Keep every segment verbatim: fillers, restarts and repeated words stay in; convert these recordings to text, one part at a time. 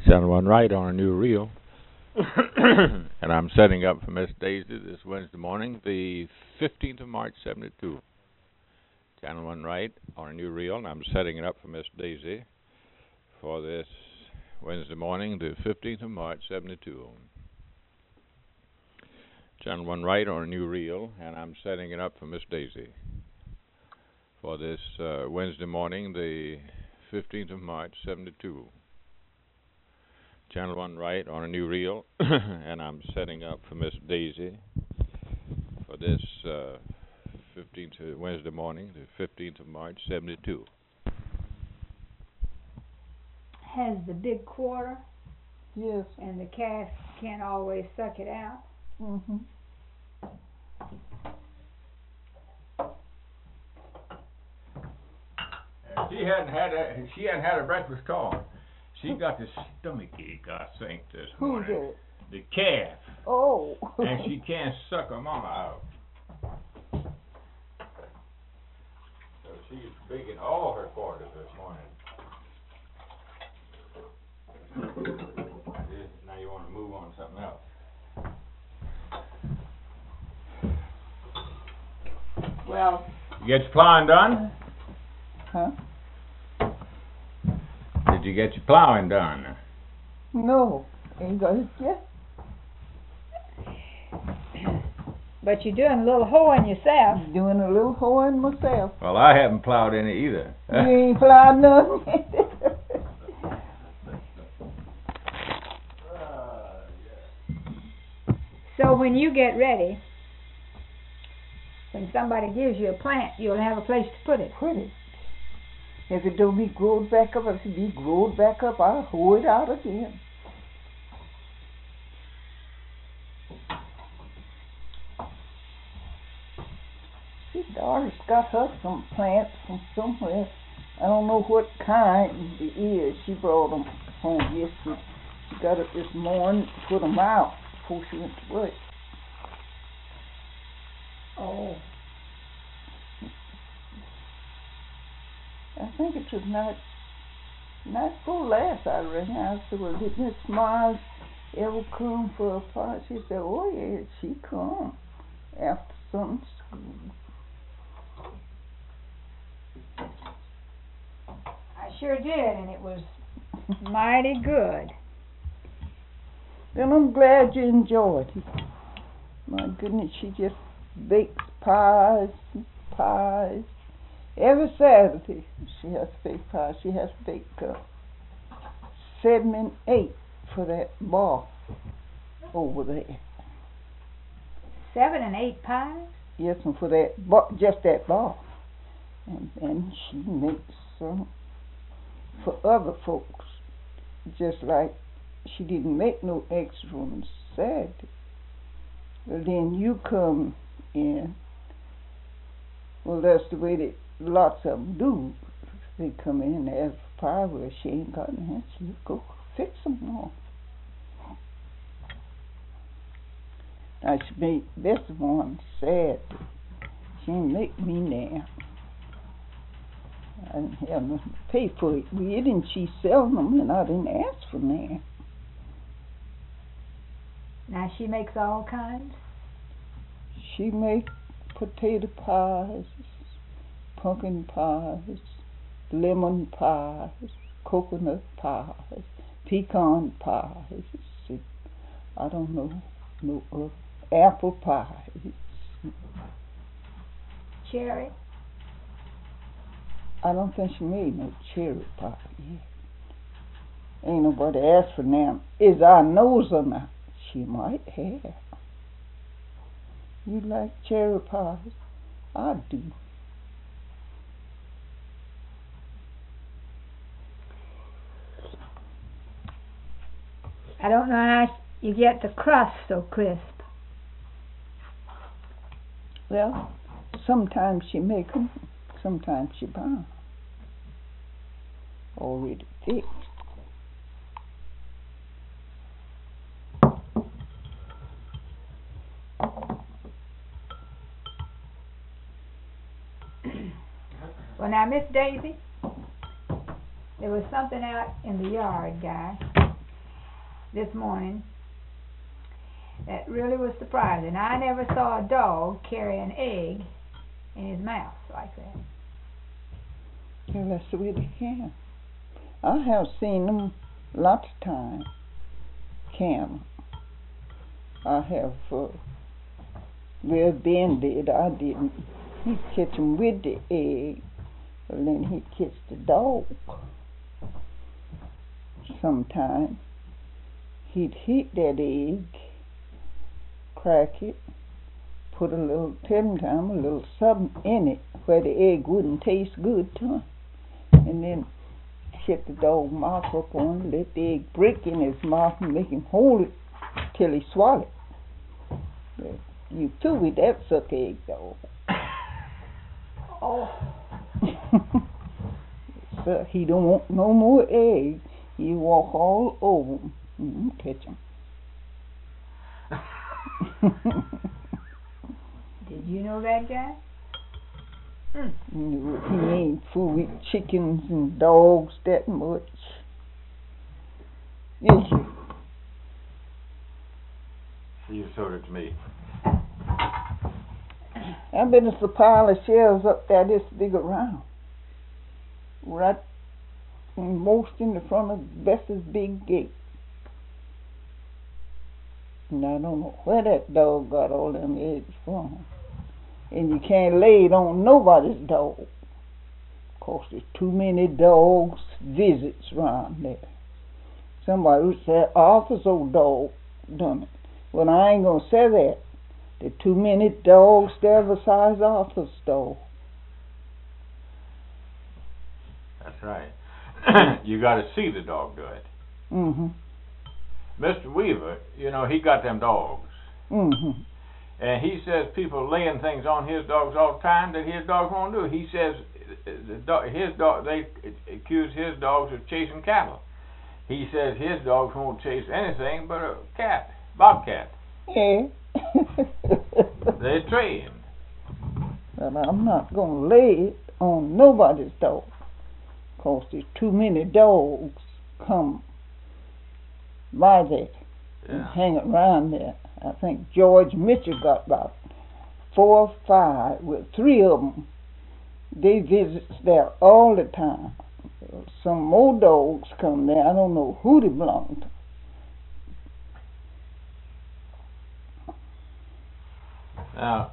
Channel One Right on a new reel. And I'm setting up for Miss Daisy this Wednesday morning, the fifteenth of March, seventy-two. Channel One Right on a new reel, and I'm setting it up for Miss Daisy for this Wednesday morning, the fifteenth of March, seventy-two. Channel One Right on a new reel, and I'm setting it up for Miss Daisy for this uh, Wednesday morning, the fifteenth of March, seventy-two. Channel One Right on a new reel, and I'm setting up for Miss Daisy for this uh, fifteenth uh, Wednesday morning, the fifteenth of March, seventy-two. Has the big quarter? Yes. And the calf can't always suck it out? Mm-hmm. She hadn't had a she hadn't had a breakfast call. She got the stomach ache, I think, this Who morning. did? The calf. Oh. And she can't suck her mama out. So she's big in all her quarters this morning. Now you want to move on to something else. Well. You get your plowing done? Huh? Did you get your plowing done? No. Ain't got it yet. But you're doing a little hoeing yourself. Doing a little hoeing myself. Well, I haven't plowed any either. You ain't plowed nothing. So when you get ready, when somebody gives you a plant, you'll have a place to put it. Put it. If it don't be growed back up, if it be growed back up, I'll hoe it out again. His daughter's got her some plants from somewhere. I don't know what kind it is. She brought them home yesterday. She got it this morning to put them out before she went to work. Oh. I think it was not not for last, I reckon. I said, well, did Miss Miles ever come for a party? She said, oh, yeah, she come after Sunday school. I sure did, and it was mighty good. Then I'm glad you enjoyed it. My goodness, she just bakes pies and pies. Every Saturday she has to bake pies. She has to bake uh, seven and eight for that bar over there. Seven and eight pies? Yes, and for that bar, just that bar. And then she makes some for other folks, just like she didn't make no extra on Saturday. Well, then you come in. Well, that's the way that lots of them do. They come in and ask for pie. Well, she ain't got any. She'll go fix them all. Now, she made this one sad. She didn't make me now. I didn't have nothing to pay for it with, and she selling them, and I didn't ask for them. Now she makes all kinds? She makes potato pies, pumpkin pies, lemon pies, coconut pies, pecan pies. I don't know, no uh, apple pies. Cherry? I don't think she made no cherry pie yet. Ain't nobody asked for them. Is our nose or not? She might have. You like cherry pies? I do. I don't know how you get the crust so crisp. Well, sometimes she make them, sometimes she buy them. Already fixed. Well, now, Miss Daisy, there was something out in the yard, guy. this morning that really was surprising. I never saw a dog carry an egg in his mouth like that. Well, that's the way they can. I have seen them lots of times. Can. I have, uh, well, Ben did, I didn't. He'd catch them with the egg, and then he'd catch the dog. Sometimes he'd heat that egg, crack it, put a little, ten time, a little something in it where the egg wouldn't taste good to him, and then shut the dog mouth up on it, let the egg break in his mouth and make him hold it till he swallowed it. But you too with that suck egg dog. Oh. So he don't want no more eggs. He walk all over them and catch them. Did you know that, Jack? Mm. He ain't fool with chickens and dogs that much. Is you? You showed it to me. I bet it's a pile of shells up there this big around. Right most in the front of Bess's big gate. And I don't know where that dog got all them eggs from. And you can't lay it on nobody's dog. Of course, there's too many dogs visits around there. Somebody would say, Arthur's old dog done it. Well, I ain't going to say that. There are too many dogs there besides Arthur's dog. That's right. You got to see the dog do it. Mm-hmm. Mister Weaver, you know, he got them dogs. Mm-hmm. And he says people laying things on his dogs all the time that his dogs won't do. He says the dog, his dog, they accuse his dogs of chasing cattle. He says his dogs won't chase anything but a cat, bobcat. Yeah. They're trained. But I'm not going to lay it on nobody's dog. Because there's too many dogs come by there Yeah. and hang around there. I think George Mitchell got about four or five, with three of them. They visit there all the time. Some more dogs come there. I don't know who they belong to. Now,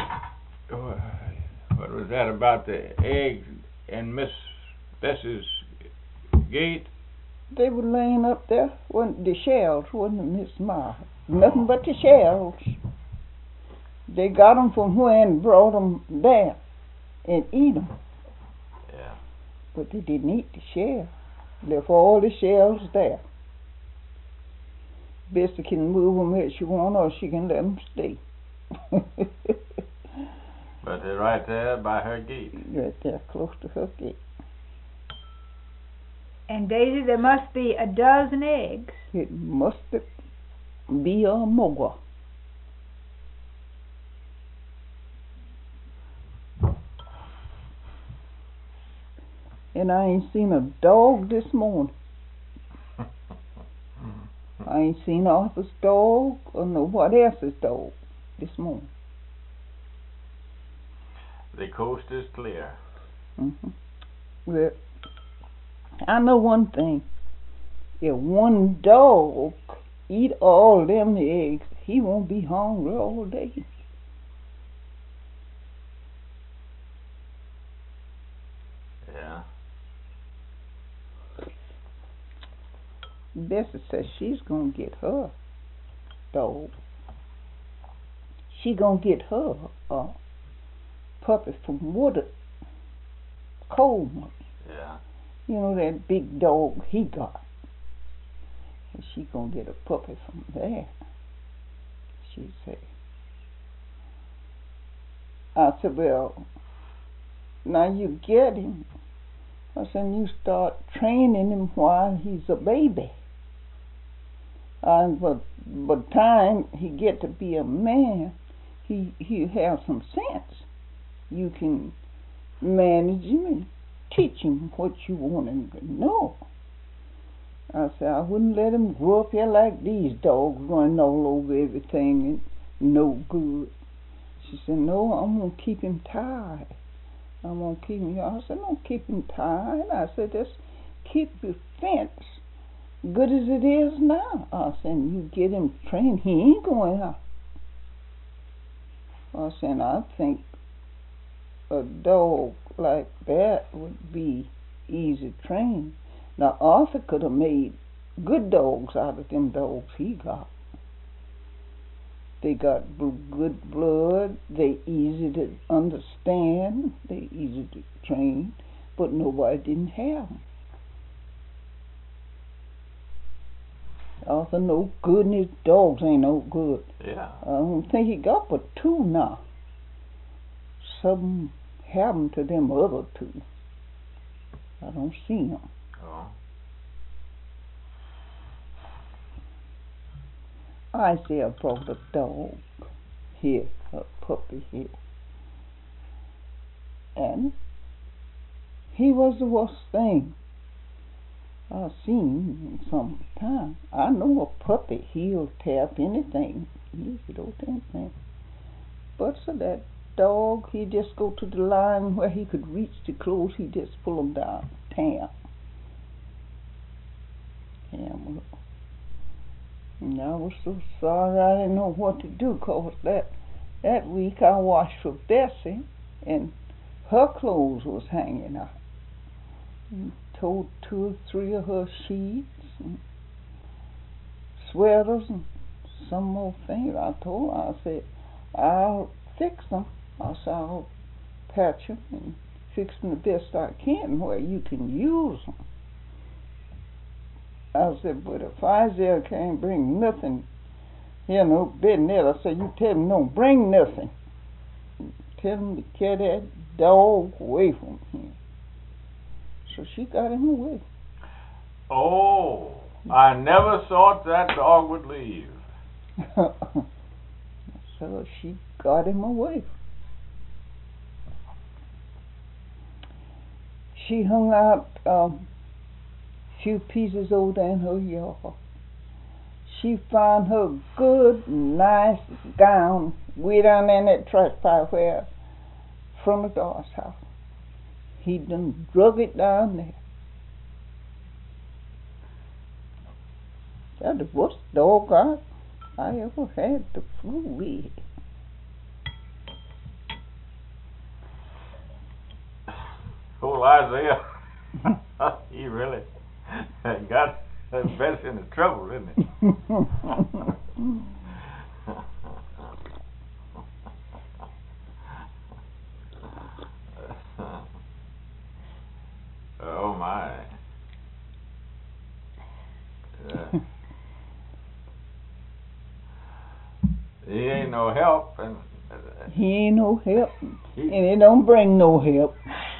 what was that about the eggs in Miss Bess's gate? They were laying up there, wasn't the shells, wasn't it, Miss Ma? Nothing but the shells. They got them from where and brought them there and eat them. Yeah. But they didn't eat the shell. Left all the shells there. Bessie can move them if she want, or she can let them stay. But they're right there by her gate. Right there, close to her gate. And Daisy, there must be a dozen eggs. It must be a more. And I ain't seen a dog this morning. I ain't seen Arthur's dog or nobody else's dog this morning. The coast is clear. Mm-hmm. Well, I know one thing. If one dog eat all them eggs, he won't be hungry all day. Yeah. Bessie says she's gonna get her dog. She gonna get her a puppy from Woodard, Coleman. Yeah. You know that big dog he got. And she gonna get a puppy from there. She said. I said, well, now you get him. I said, you start training him while he's a baby. And but by the time he get to be a man, he he have some sense. You can manage him and teach him what you want him to know. I said, I wouldn't let him grow up here like these dogs running all over everything and no good. She said, no, I'm going to keep him tied. I'm going to keep him here. I said, don't keep him tied. I said, just keep your fence good as it is now. I said, you get him trained, he ain't going out. I said, I think a dog like that would be easy trained. Now, Arthur could have made good dogs out of them dogs he got. They got good blood, they easy to understand, they easy to train, but nobody didn't have them. Arthur no good and his dogs ain't no good. Yeah. I don't think he got but two now. Something happened to them other two. I don't see them. Oh. Isaiah brought a dog here, a puppy here. And he was the worst thing I've seen in some time. I know a puppy, he'll tear up anything. He'll get over anything. But so that dog, he just go to the line where he could reach the clothes, he just pull them down, tear. Tear up. And I was so sorry I didn't know what to do, cause that, that week I washed for Bessie and her clothes was hanging out. And told two or three of her sheets and sweaters and some more things. I told her, I said, I'll fix them. I said, I'll patch them and fix them the best I can where you can use them. I said, but if Isaiah can't bring nothing, here no business, I said, you tell him don't bring nothing. Tell him to carry that dog away from him. So she got him away. Oh, I never thought that dog would leave. So she got him away. She hung out um, few pieces over there in her yard. She found her good, nice gown way down there in that trash pile where from the God's house. He done drug it down there. That's the worst dog I, I ever had to fool with. Poor Isaiah. He really got Bessie into trouble, didn't he? Oh my. Yeah. He ain't no help, and uh, he ain't no help, he, and it don't bring no help.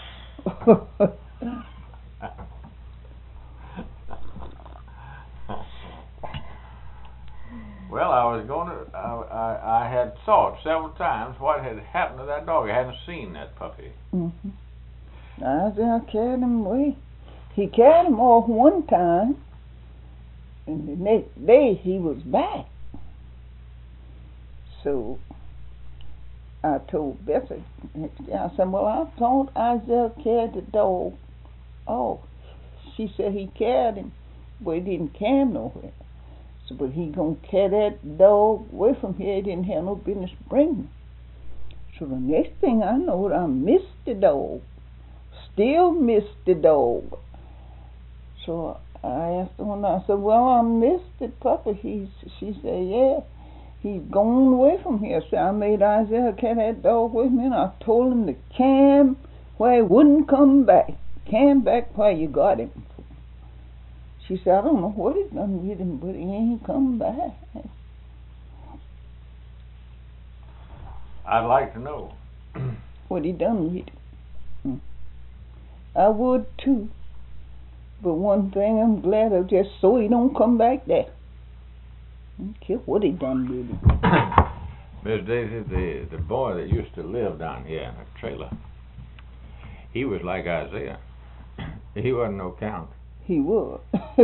Well, I was going to. I, I I had thought several times what had happened to that dog. I hadn't seen that puppy. Mm-hmm. I carried him away. He carried him off one time, and the next day he was back. So I told Bessie next day, I said, well, I thought Isaiah carried the dog. Oh, she said he carried him, but he didn't carry him nowhere. So, but he gonna carry that dog away from here. He didn't have no business bringing him. So the next thing I know, I missed the dog. Still missed the dog. So I asked her one night, I said, well, I missed the puppy. He, she said, yeah, he's gone away from here. So I made Isaiah carry that dog with me, and I told him to come where he wouldn't come back. Come back where you got him. She said, I don't know what he's done with him, but he ain't come back. I'd like to know. What he done with him. I would too. But one thing I'm glad of, just so he don't come back there. I don't care what he done with him. Miss Daisy, the, the boy that used to live down here in a trailer, he was like Isaiah. He wasn't no count. He was.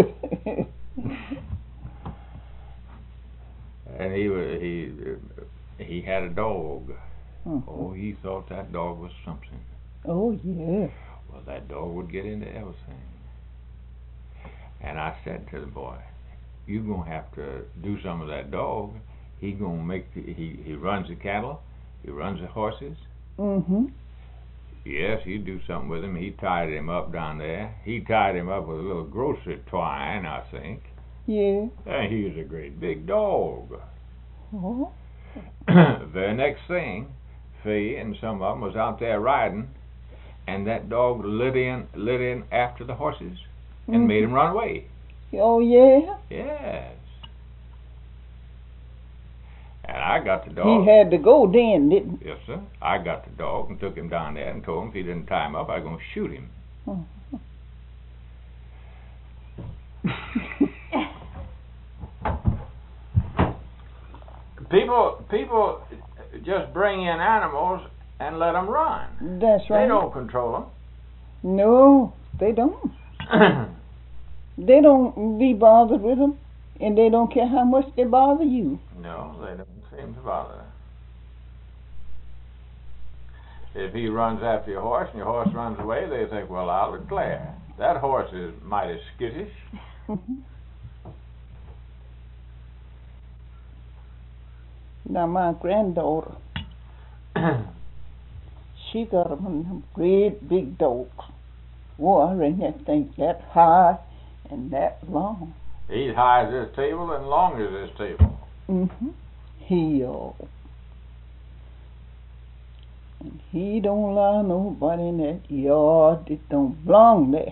And he was he he had a dog. Mhm. Oh, he thought that dog was something. Oh, yeah. Well, that dog would get into everything. And I said to the boy, "You gonna have to do some of that dog. He gonna make the, he he runs the cattle, he runs the horses. Mm-hmm. Yes, he'd do something with him. He tied him up down there. He tied him up with a little grocery twine, I think. Yeah. And he was a great big dog. Oh. Very next thing, Faye and some of them was out there riding, and that dog lit in lit in after the horses and Mhm. made them run away. Oh, yeah. Yes. And I got the He dog. had to go then, didn't Yes, sir. I got the dog and took him down there and told him if he didn't tie him up, I was going to shoot him. he? People, people just bring in animals and let them run. That's right. They don't control No, they don't. them. They don't be bothered with them, and they don't care how much they bother you. No, they don't seem to bother. If he runs after your horse and your horse runs away, they think, well, I'll declare. That horse is mighty skittish. Now, my granddaughter, she got one of them great big dogs. Whoa, I reckon that thing that high and that long. He's high as this table and long as this table. Mm-hmm. He, uh, and he don't allow nobody in that yard that don't belong there.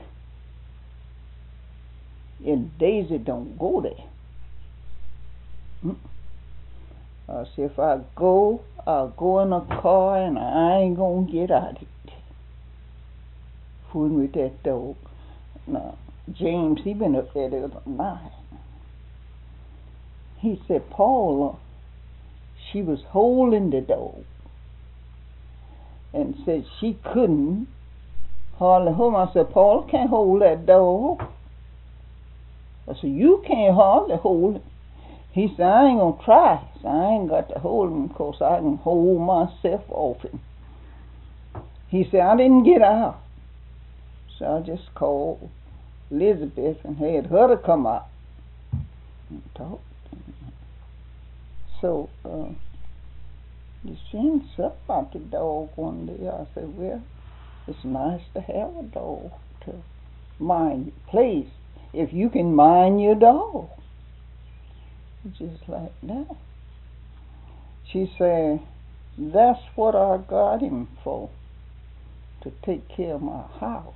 And Daisy don't go there. Mm. I say, if I go, I'll go in a car and I ain't gonna get out of it. Fooling with that dog. Now, James, he been up there the other night. He said, Paula, she was holding the dog and said she couldn't hardly hold him. I said, Paula can't hold that dog. I said, you can't hardly hold it. He said, I ain't gonna try. So I ain't got to hold him because I can hold myself off him. He said, I didn't get out. So I just called Elizabeth and had her to come out and talk. So, uh, you seen something about the dog one day. I said, well, it's nice to have a dog to mind your place. If you can mind your dog. Just like that. She said, that's what I got him for, to take care of my house.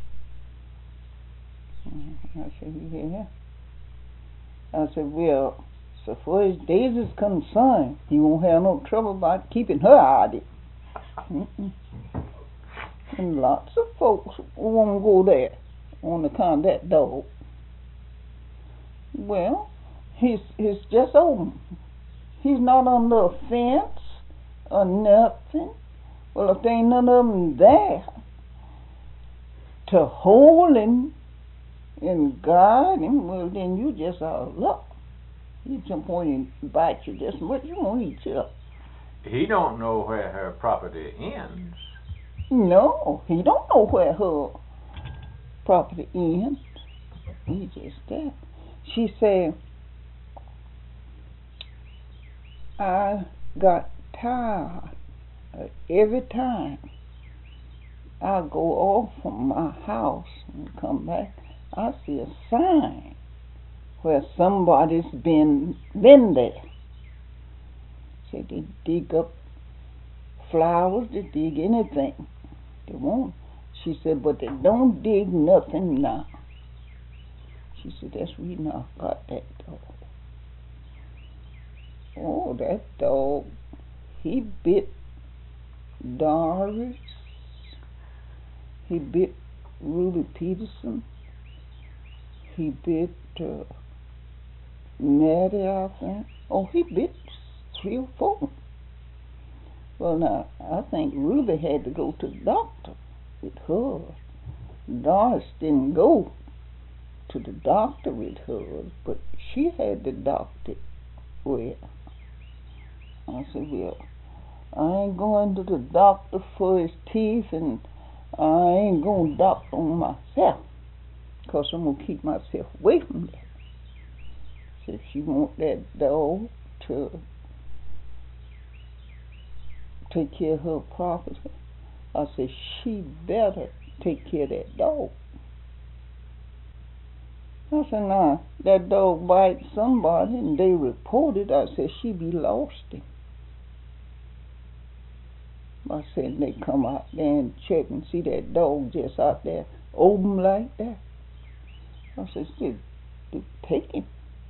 I said, yeah. I said, well, so far as Daisy's concerned, he won't have no trouble about keeping her out of it. Mm-mm. And lots of folks won't go there on account of that dog. Well, he's, he's just open. He's not under a fence or nothing. Well, if there ain't none of them there to hold him and guide him, well, then you just out of luck. He jump on you and bite you just as much you want to eat you up. He don't know where her property ends. No, he don't know where her property ends. He just there. She said, I got tired of every time I go off from my house and come back, I see a sign where somebody's been been there. Say they dig up flowers, they dig anything they want. She said, but they don't dig nothing now. She said, that's the reason I got that dog. Oh, that dog, he bit Doris. He bit Ruby Peterson. He bit uh, Maddie, I think. Oh, he bit three or four. Well, now, I think Ruby had to go to the doctor with her. Doris didn't go. to the doctor with hers, but she had the doctor. Well, I said, well, I ain't going to the doctor for his teeth, and I ain't going to doctor on myself, because I'm going to keep myself away from that. So if she want that dog to take care of her property, I said, she better take care of that dog. I said, nah, that dog bites somebody and they report it. I said, she be lost him. I said, they come out there and check and see that dog just out there open like that. I said, dude, dude, take him.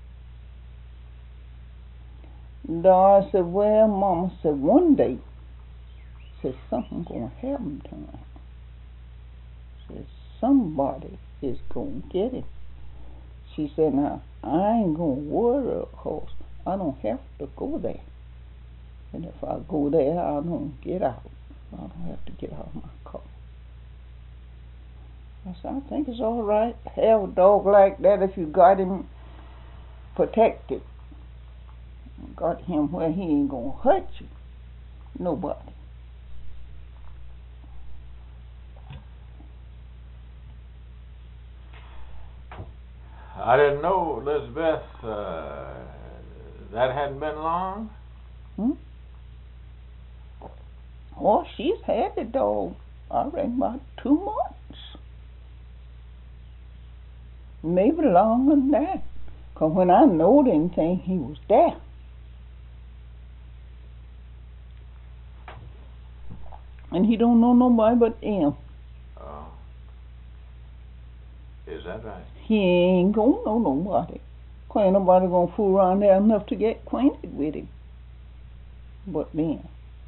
I said, well, Mama said, one day, said, something gonna happen to him. Said, somebody is gonna get him. She said, now, I ain't gonna worry, because I don't have to go there. And if I go there, I don't get out. I don't have to get out of my car. I said, I think it's all right to have a dog like that if you got him protected. Got him where he ain't gonna hurt you. Nobody. I didn't know, Elizabeth, uh, that hadn't been long? Hmm? Oh, she's had the dog, I reckon, about two months. Maybe longer than that. Because when I knowed anything, he was there. And he don't know nobody but him. Oh. Is that right? He ain't gonna know nobody. Cause ain't nobody gonna fool around there enough to get acquainted with him. But then.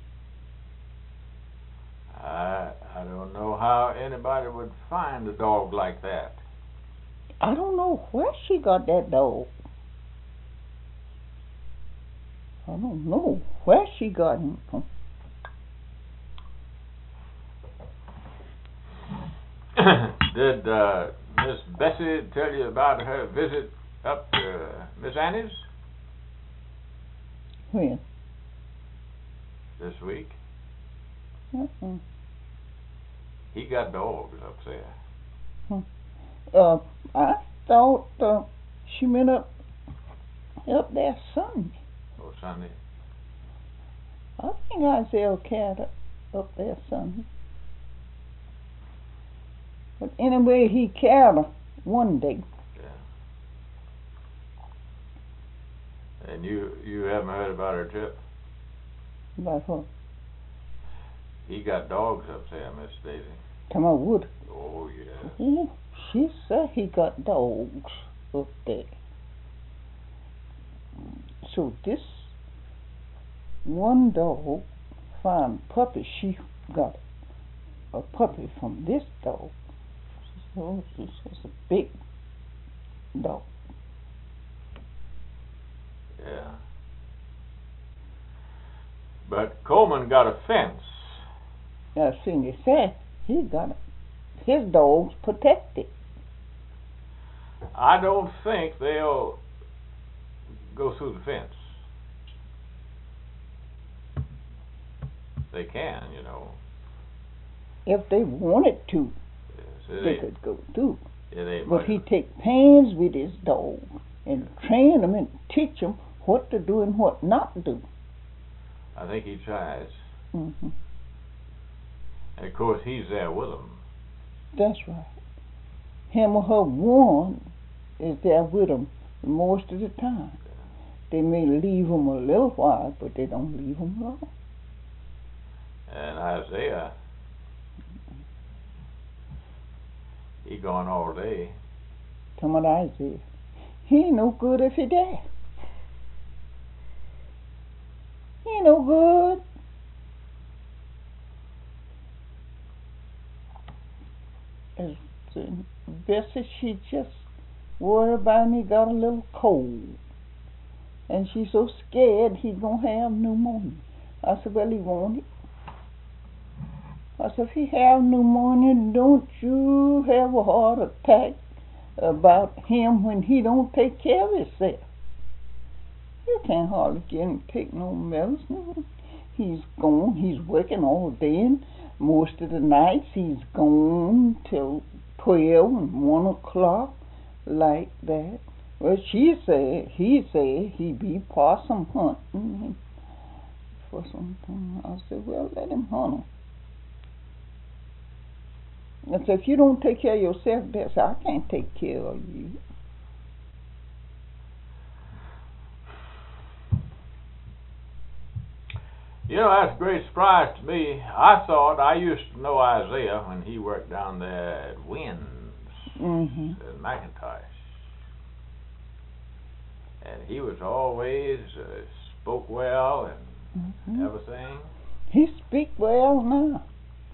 I I don't know how anybody would find a dog like that. I don't know where she got that dog. I don't know where she got him from. Did uh, Miss Bessie tell you about her visit up to uh, Miss Annie's? When? This week. Uh-uh. He got dogs up there. Hmm. Uh, I thought uh, she went up up there Sunday. Oh, Sunday. I think Isaiah carried up, up there Sunday. But anyway, he carried her one day. Yeah. And you you haven't heard about her trip? About what? He got dogs up there, Miss Daisy. Come on, Wood. Oh, yeah. Oh, she said he got dogs up there. So this one dog found puppy. She got a puppy from this dog. So this is a big dog. Yeah. But Coleman got a fence. Now, Cindy said he got it. His dog's protected. I don't think they'll go through the fence. They can, you know. If they wanted to, Yes, they it could go through. It ain't But much. he take pains with his dog and train him and teach him what to do and what not to do. I think he tries. Mm-hmm. And of course, he's there with them. That's right. Him or her one is there with him most of the time. They may leave him a little while, but they don't leave him long. And Isaiah, he gone all day. Come on, Isaiah. He ain't no good if he there. He ain't no good. As uh, Bessie, she just worried about me, got a little cold. And she's so scared he's going to have pneumonia. I said, well, he won't it. I said, if he have pneumonia, don't you have a heart attack about him when he don't take care of himself. You can't hardly get him to take no medicine. He's gone. He's working all day, and most of the nights he's gone till twelve and one o'clock, like that. Well, she said, he said he be possum hunting for something. I said, well, let him hunt 'em. I said, if you don't take care of yourself, that's I can't take care of you. You know, that's a great surprise to me. I thought, I used to know Isaiah when he worked down there at Wynn's Mm-hmm. in McIntosh. And he was always, uh, spoke well and Mm-hmm. everything. He speak well now.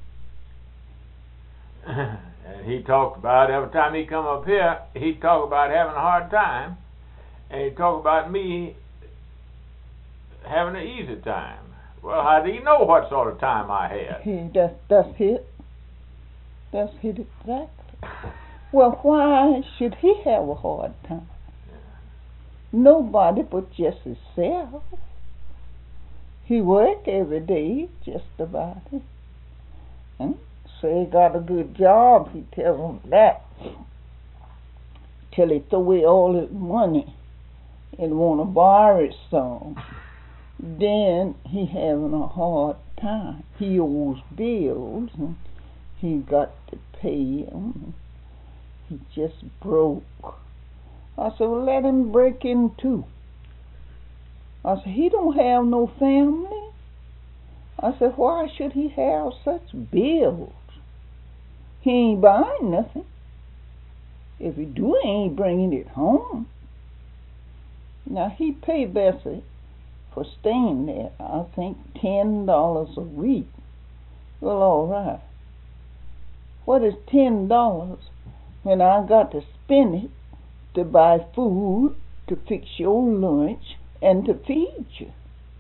And he talked about, every time he come up here, he'd talk about having a hard time. And he'd talk about me having an easy time. Well, how do you know what sort of time I had? He, that's, that's it. That's it exactly. Well, why should he have a hard time? Nobody but just himself. He work every day, just about it. And say he got a good job, he tell him that. Till he throw away all his money and want to borrow it some. Then he having a hard time. He owes bills and he got to pay them. He just broke. I said, well, let him break in too. I said, he don't have no family. I said, why should he have such bills? He ain't buying nothing. If he do, he ain't bringing it home. Now, he pay Bessie for staying there, I think, ten dollars a week. Well, all right. What is ten dollars when I got to spend it to buy food, to fix your lunch, and to feed you?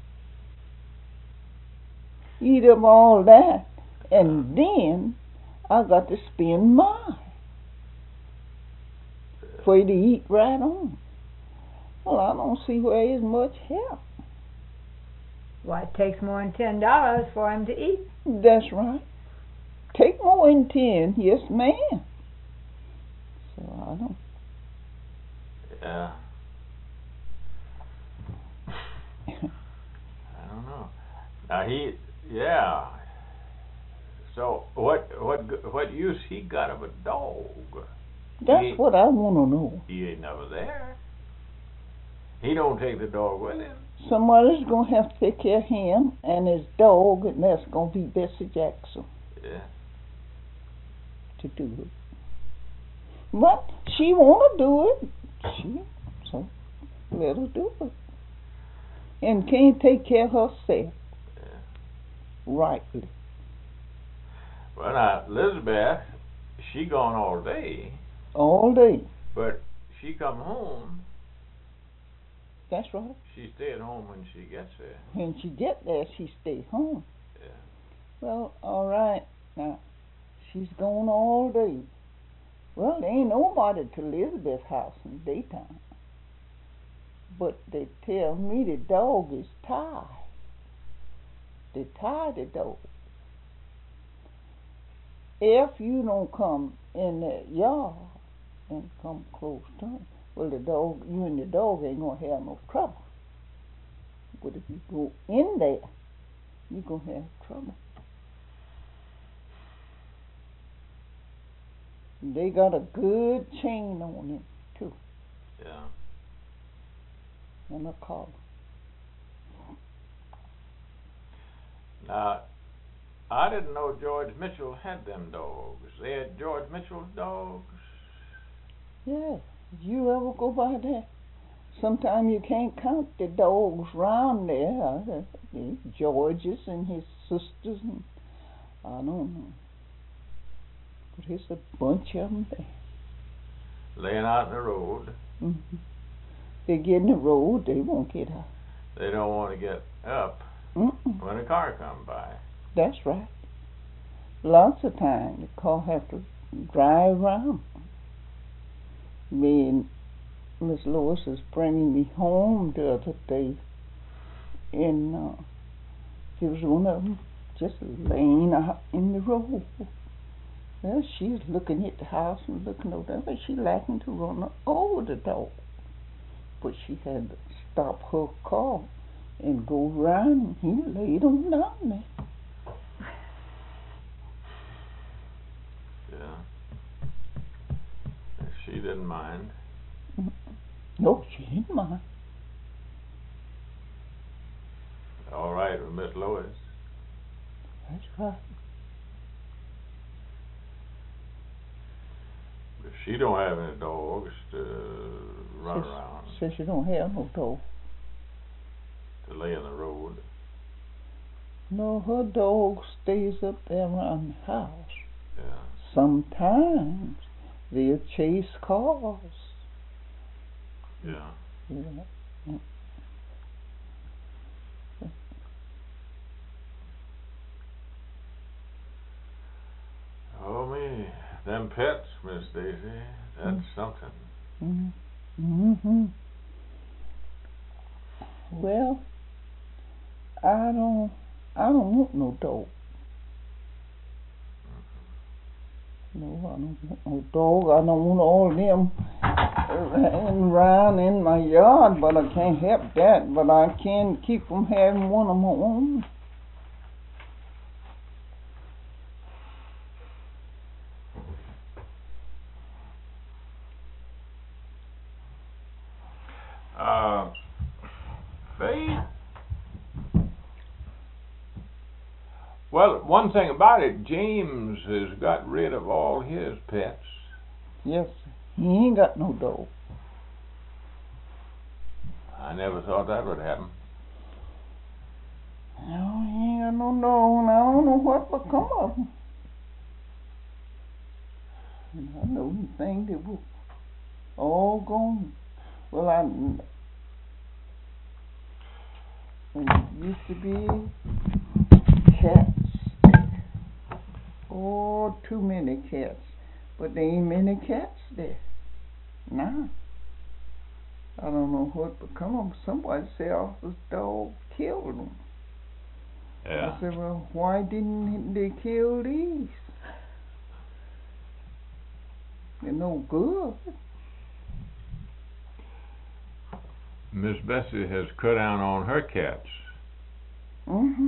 Eat up all that, and then I got to spend mine for you to eat right on. Well, I don't see where there's much help. Why, it takes more than ten dollars for him to eat. That's right. Take more than ten, yes, ma'am. So I don't. Yeah. I don't know. Now he, yeah. So what, what, what use he got of a dog? That's he, what I want to know. He ain't never there. He don't take the dog with him. Somebody's going to have to take care of him and his dog, and that's going to be Bessie Jackson. Yeah. To do it. But she want to do it. She, so let her do it. And can't take care of herself. Yeah. Rightly. Well, now, Elizabeth, she gone all day. All day. But she come home. That's right. She stay at home when she gets there. When she get there, she stay home. Yeah. Well, all right. Now, she's gone all day. Well, there ain't nobody to Elizabeth's house in the daytime. But they tell me the dog is tired. They tie the dog. If you don't come in that yard and come close to him, well, the dog, you and the dog ain't gonna have no trouble. But if you go in there, you're gonna have trouble. They got a good chain on it too. Yeah. And a collar. Now, I didn't know George Mitchell had them dogs. They had George Mitchell's dogs? Yeah. Did you ever go by there? Sometimes you can't count the dogs round there. Uh, George's and his sisters, and I don't know. But there's a bunch of them there. Laying out in the road. Mm-hmm. They get in the road, they won't get out. They don't want to get up Mm-mm. when a car comes by. That's right. Lots of times the car have to drive around. Me and Miss Lois is bringing me home the other day, and uh, there was one of them just laying out in the road. Well, she's looking at the house and looking over there, but she lacking to run over the dog. But she had to stop her car and go around, and he laid on down there. Yeah. She didn't mind. No, she didn't mind. All right with Miss Lois. That's right. But she don't have any dogs to run Says- around, Says she don't have no dog. to lay in the road. No, her dog stays up there around the house. Yeah. Sometimes they'll chase cars. Yeah. Yeah. Oh me, them pets, Miss Daisy, that's Mm. something. Mm-hmm. Mm-hmm. Well, I don't, I don't want no dog. No, I don't want no dog. I don't want all of them hanging around in my yard, but I can't help that. But I can keep from having one of my own. Uh, Faith? Well, one thing about it, James has got rid of all his pets. Yes, he ain't got no dog. I never thought that would happen. No, he ain't got no dog, and I don't know what become of him. And I know the thing that was all gone. Well, I, when it used to be cats, oh, too many cats, but there ain't many cats there. Nah. I don't know what become of them. Somebody said Arthur's dog killed them. Yeah. I said, well, why didn't they kill these? They're no good. Miss Bessie has cut down on her cats. Mm-hmm.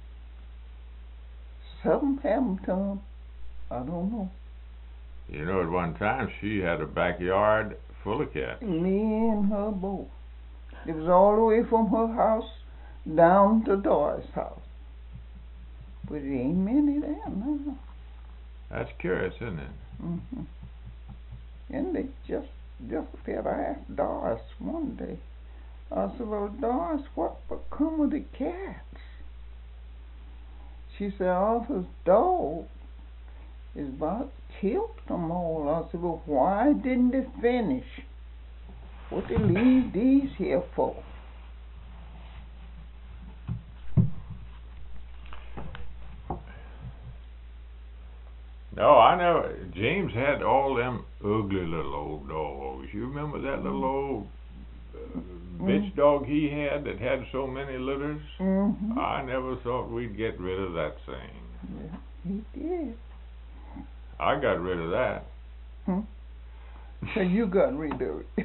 Something happened to them. I don't know. You know, at one time she had a backyard full of cats. Me and her both. It was all the way from her house down to Doris' house. But it ain't many there now. That's curious, isn't it? Mm-hmm. And they just, just appeared. I asked Doris one day. I said, well, Doris, what become of the cats? She said, Arthur's dog is about killed them all. I said, well, why didn't they finish? What they leave these here for? No, I know. James had all them ugly little old dogs. You remember that little old uh, bitch dog he had that had so many litters? Mm-hmm. I never thought we'd get rid of that thing. Yeah, he did. I got rid of that. Hmm? So you got rid of it.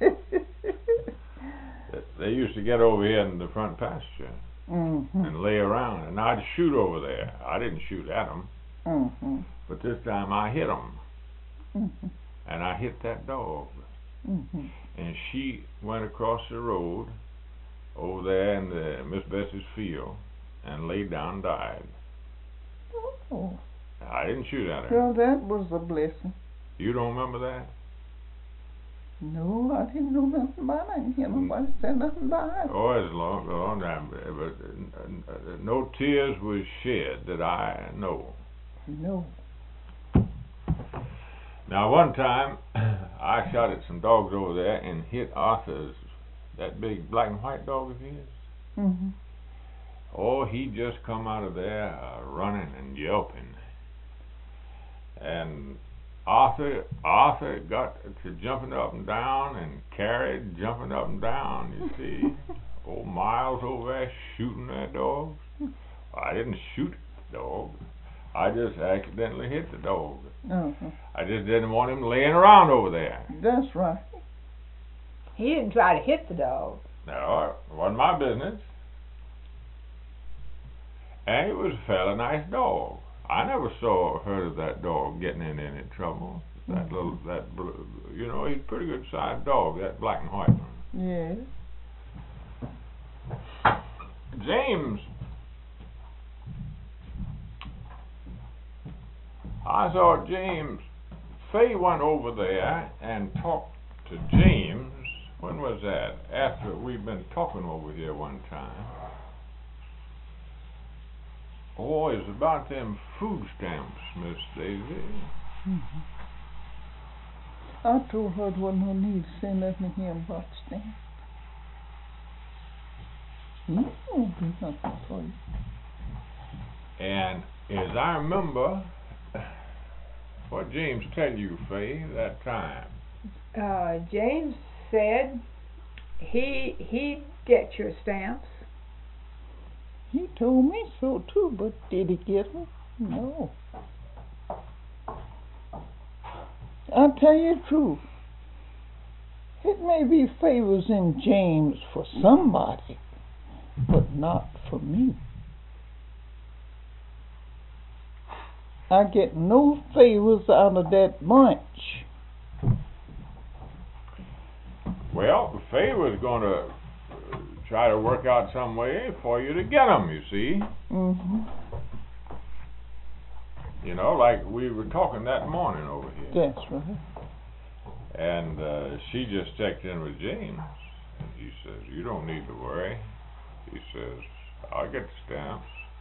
They used to get over here in the front pasture mm-hmm. and lay around, and I'd shoot over there. I didn't shoot at them, Mm-hmm. but this time I hit them, Mm-hmm. and I hit that dog. Mm-hmm. And she went across the road over there in the Miss Bessie's field and laid down and died. Oh. I didn't shoot at her. Well, that was a blessing. You don't remember that? No, I didn't know nothing about it. You know, nobody said nothing about it. Oh, it's a long, a long time. But uh, uh, no tears was shed that I know. No. Now, one time, I shot at some dogs over there and hit Arthur's, that big black and white dog of his. Mm-hmm. Oh, he just come out of there uh, running and yelping. And Arthur, Arthur got to jumping up and down, and Carrie jumping up and down, you see. Old Miles over there shooting that dog. I didn't shoot the dog. I just accidentally hit the dog. Uh-huh. I just didn't want him laying around over there. That's right. He didn't try to hit the dog. No, it wasn't my business. And it was a fairly nice dog. I never saw or heard of that dog getting in any trouble. That little, that, you know, he's a pretty good sized dog, that black and white one. Yes. James, I saw James. Faye went over there and talked to James. When was that? After we'd been talking over here one time. Oh, it's about them food stamps, Miss Daisy. Mm-hmm. I told her there wasn't no need to send nothing here about stamps. No, won't do nothing for you. And as I remember, what James tell you, Faye, that time? Uh, James said he he'd get your stamps. He told me so too, but did he get them? No. I'll tell you the truth. It may be favors in James for somebody, but not for me. I get no favors out of that bunch. Well, Faye was going to try to work out some way for you to get them, you see. Mm-hmm. You know, like we were talking that morning over here. That's right. And uh, she just checked in with James. And he says, you don't need to worry. He says, I'll get the stamps.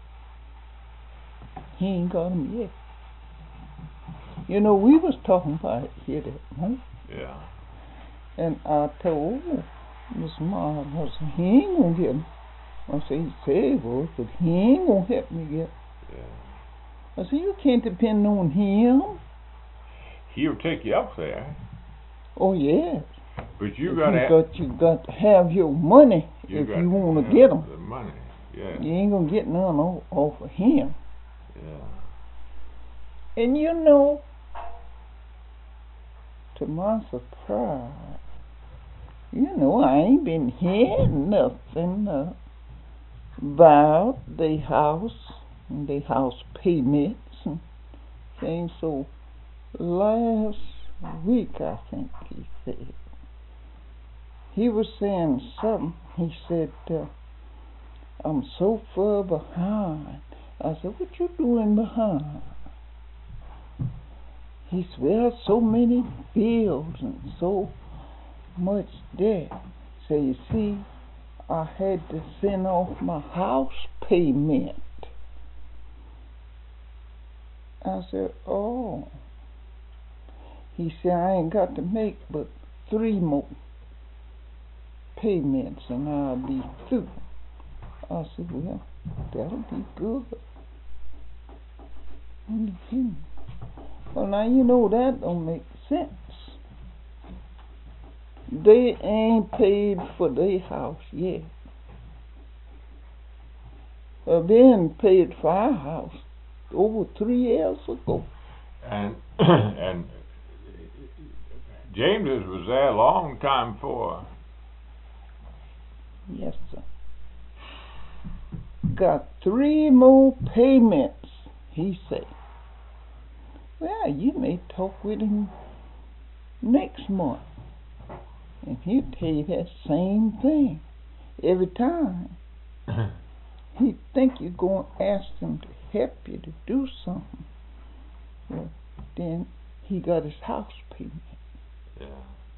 He ain't got them yet. You know, we was talking about it here that night. Yeah. And I told Miss Martin, I said, he ain't gonna get them. I said, he said he was, but he ain't gonna help me get them. Yeah. I said, you can't depend on him. He'll take you up there. Oh, yes. But you But got you to got, you got to have your money you if got you want to to get them. the money. Yeah. You ain't gonna get none off, off of him. Yeah. And you know, to my surprise, you know, I ain't been hearing nothing uh, about the house and the house payments and things. So last week, I think he said, he was saying something. He said, uh, I'm so far behind. I said, what you doing behind? He said, well, so many bills and so much debt. So you see, I had to send off my house payment. I said, oh. He said, I ain't got to make but three more payments and I'll be through. I said, well, that'll be good. Mm-hmm. Well, now you know that don't make sense. They ain't paid for their house yet. Well, they ain't paid for our house over three years ago. And and James's was there a long time before. Yes, sir. Got three more payments, he said. Well, you may talk with him next month, and he'll tell you that same thing every time. He'd think you're going to ask him to help you to do something. Well, then he got his house payment. Yeah.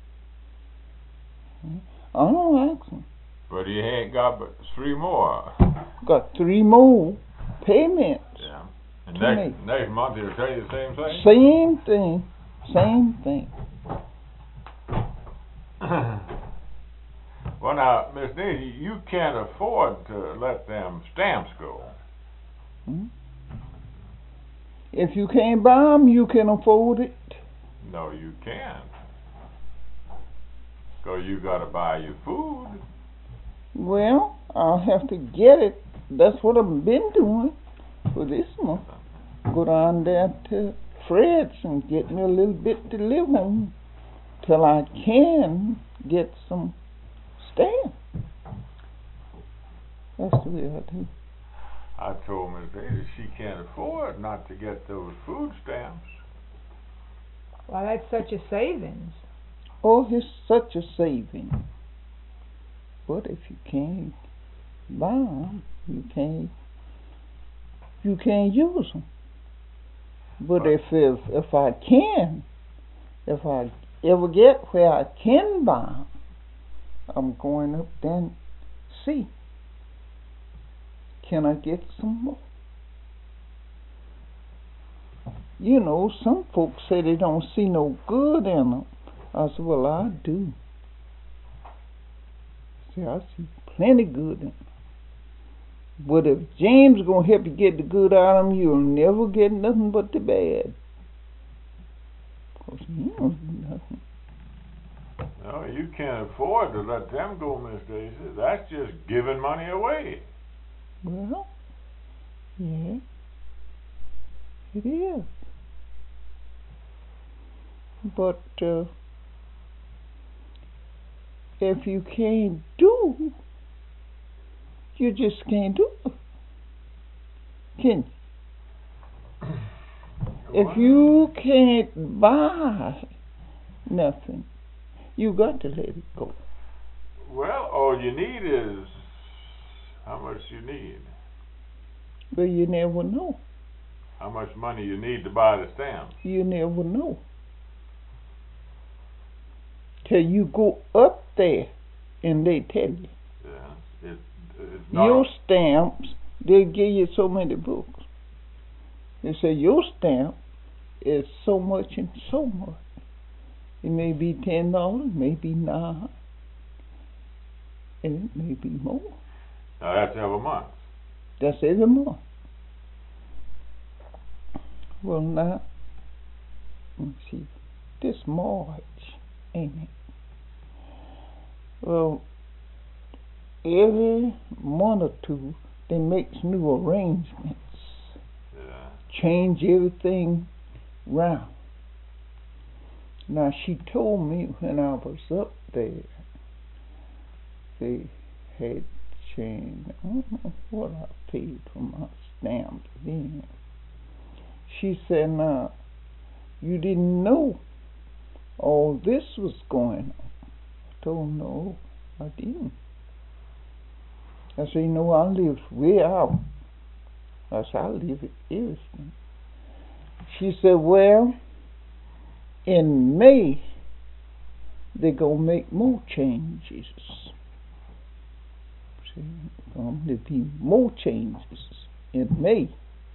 I don't ask him. But he ain't got but three more. Got three more payments. Yeah. And to next, make. next month he'll tell you the same thing? Same thing. Same thing. Well, now, Miss Daisy, you can't afford to let them stamps go. Hmm? If you can't buy them, you can afford it. No, you can't. Because you got to buy your food. Well, I'll have to get it. That's what I've been doing for this month. Go down there to Fred's and get me a little bit to live on till I can get some stamps. That's the way I do. I told Miss Daisy she can't afford not to get those food stamps. Well, that's such a savings. Oh, it's such a saving. But if you can't buy them, you can't, you can't use them. But Right. if, if if I can, if I ever get where I can buy them, I'm going up there and see. Can I get some more? You know, some folks say they don't see no good in them. I said, well, I do. See, I see plenty good in them. But if James is going to help you get the good out of them, you'll never get nothing but the bad. Because he don't do nothing. No, you can't afford to let them go, Miss Daisy. That's just giving money away. Well, yeah, it is. But uh, if you can't do, you just can't do it. Can you? If you can't buy nothing, you got to let it go. Well, all you need is how much you need. But you never know. How much money you need to buy the stamps. You never know. Till you go up there and they tell you. Yeah. It, it's not Your stamps, they give you so many books. They say your stamp is so much and so much. It may be ten dollars, maybe nine, and it may be more. Now that's every month. That's every month. Well, now, let me see, this March, ain't it? Well, every month or two, they make new arrangements. Yeah. Change everything round. Now, she told me when I was up there, they had changed, I don't know what I paid for my stamps then. She said, now, you didn't know all this was going on. I told her, no, I didn't. I said, you know, I lived way out. I said, I live at everything. She said, well, in May, they're going to make more changes. See, going to be more changes in May.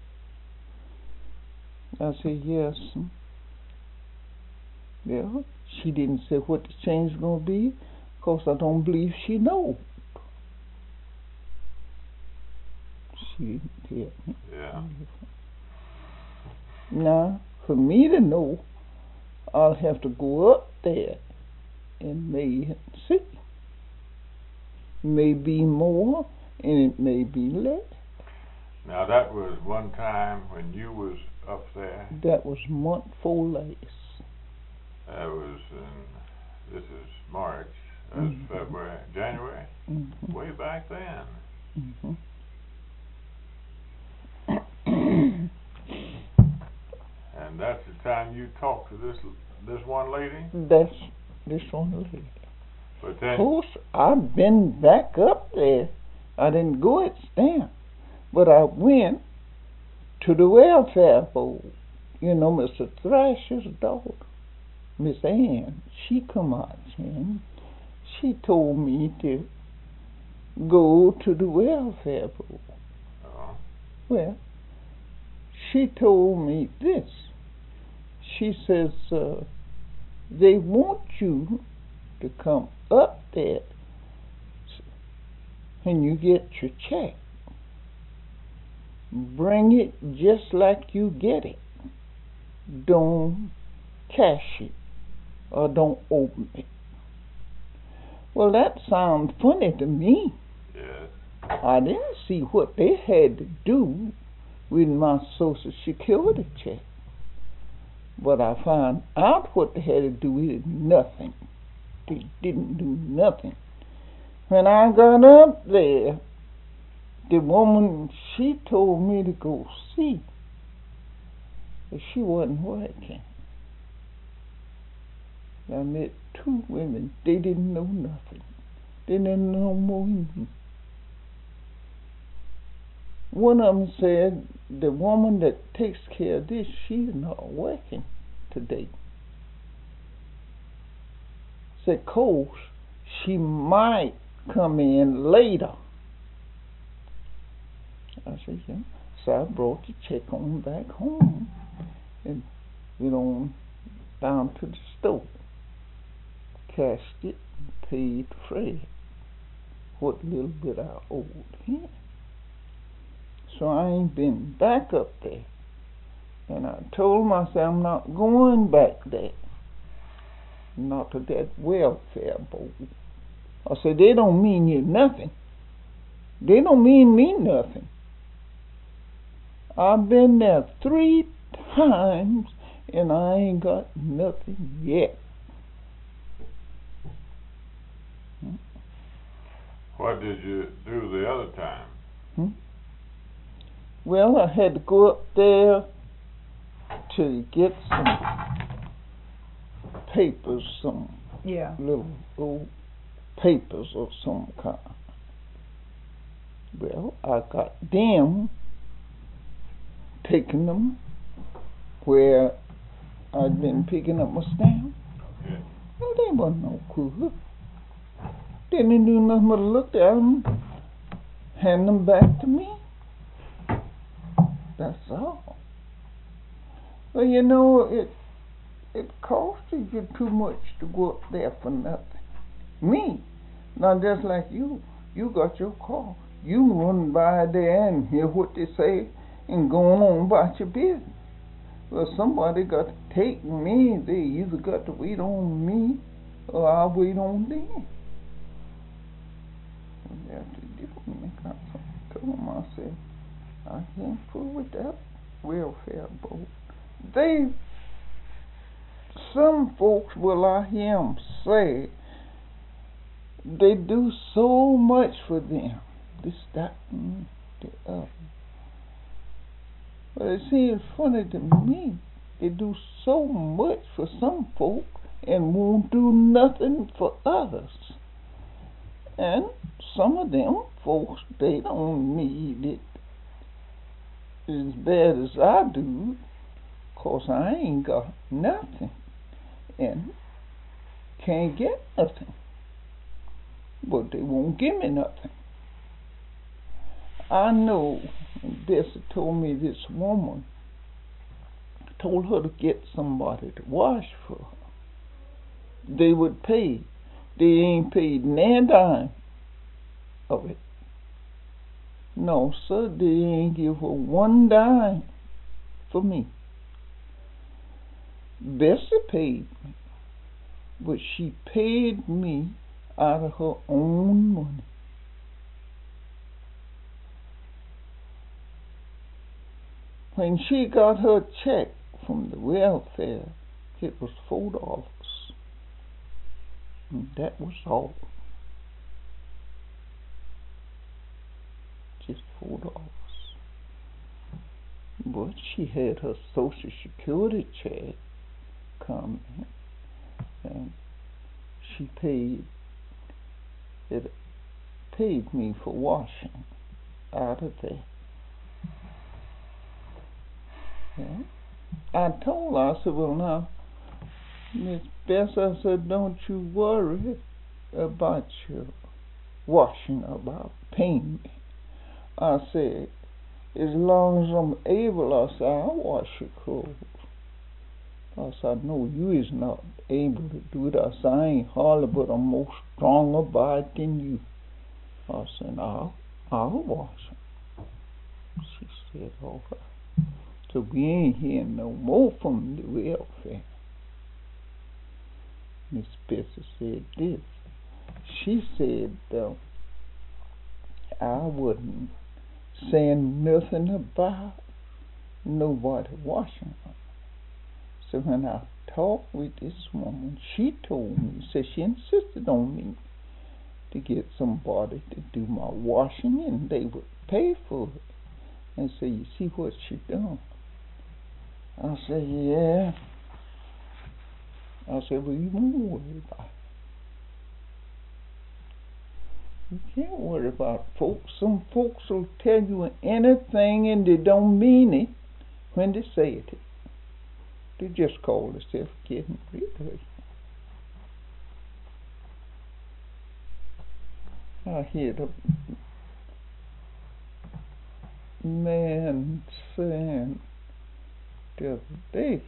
I said, yes. Well, she didn't say what the change is going to be, because I don't believe she knows. She didn't tell me. Yeah. Now, for me to know, I'll have to go up there and may see. May be more, and it may be less. Now that was one time when you was up there. That was month four last. That was in, this is March, that's Mhm. February, January, Mm-hmm. way back then. Mm-hmm. And that's the time you talked to this this one lady. That's this one lady. But Of then, course, I've been back up there. I didn't go at Stamp, but I went to the welfare board. You know, Mister Thrasher's daughter, Miss Ann, she come out and she told me to go to the welfare board. oh, Well, she told me this. She says, uh, they want you to come up there when you get your check. Bring it just like you get it. Don't cash it or don't open it. Well, that sounds funny to me. Yes. I didn't see what they had to do with my Social Security check. But I found out what they had to do with it. Nothing. They didn't do nothing. When I got up there, the woman, she told me to go see. But she wasn't working. I met two women. They didn't know nothing. They didn't know more than me. One of them said, the woman that takes care of this, she's not working today. Said, course, she might come in later. I said, yeah. So I brought the check on back home and went on down to the store, cashed it, and paid Fred what little bit I owed him. So I ain't been back up there. And I told myself I'm not going back there. Not to that welfare board. I said, they don't mean you nothing. They don't mean me nothing. I've been there three times and I ain't got nothing yet. Hmm? What did you do the other time? Hmm? Well, I had to go up there to get some papers, some Yeah. little old papers of some kind. Well, I got them, taking them where I'd been picking up my stamp. Okay. Well, they wasn't no good. They didn't do nothing but look at them, hand them back to me. That's all. Well, you know, it it costs you too much to go up there for nothing. Me, not just like you. You got your car. You run by there and hear what they say and go on about your business. Well, somebody got to take me. They either got to wait on me or I'll wait on them. They have to do me. I told them, I said, I can't fool with that welfare board. They, some folks will I hear them say, they do so much for them. This, that, and the other. But it seems funny to me. They do so much for some folk and won't do nothing for others. And some of them folks, they don't need it as bad as I do, 'cause I ain't got nothing and can't get nothing. But they won't give me nothing. I know, Bessie told me this woman told her to get somebody to wash for her. They would pay. They ain't paid nan dime of it. No, sir, they ain't give her one dime for me. Bessie paid me, but she paid me out of her own money. When she got her check from the welfare, it was four dollars. And that was all. Just four dollars. But she had her Social Security check come in, and she paid it paid me for washing out of there. Yeah. I told her, I said, well now, Miss Bess, I said, don't you worry about your washing, about paying me. I said, as long as I'm able, I said, I'll wash your clothes. I said, I know you is not able to do it. I said, I ain't hardly, but I'm more stronger by it than you. I said, I'll, I'll wash them. She said, all right. So we ain't hearing no more from the welfare. Miss Bessie said this. She said, uh, I wouldn't say nothing about nobody washing her. So when I talked with this woman, she told me, said she insisted on me to get somebody to do my washing, and they would pay for it. And so you see what she done. I said, yeah. I said, well, you won't worry about it. You can't worry about folks. Some folks will tell you anything and they don't mean it when they say it. They just call themselves getting rid of it. I hear the man saying the other day,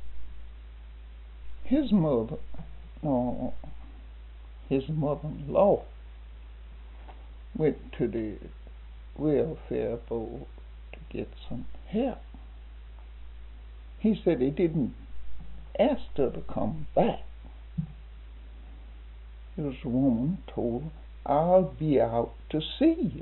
his mother, no, his mother-in-law went to the welfare board to get some help. He said he didn't ask her to come back. This woman told her, I'll be out to see you.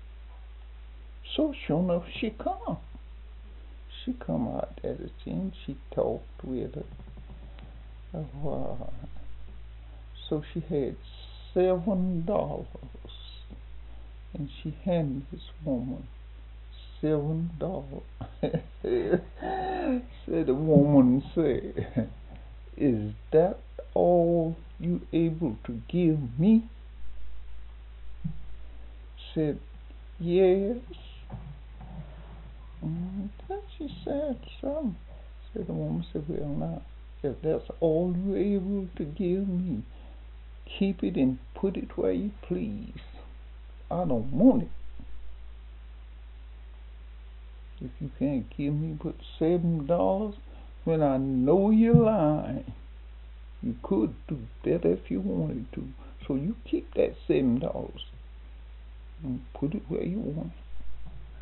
So sure enough, she come. She come out there to see him. She talked with her a while. So she had seven dollars, and she handed this woman seven dollars. Said the woman said, "Is that all you able to give me?" Said, "Yes." Mm, then she said something. Said the woman said, "Well, now, if that's all you're able to give me, keep it and put it where you please. I don't want it. If you can't give me but seven dollars when I know you're lying, you could do better if you wanted to. So you keep that seven dollars and put it where you want it."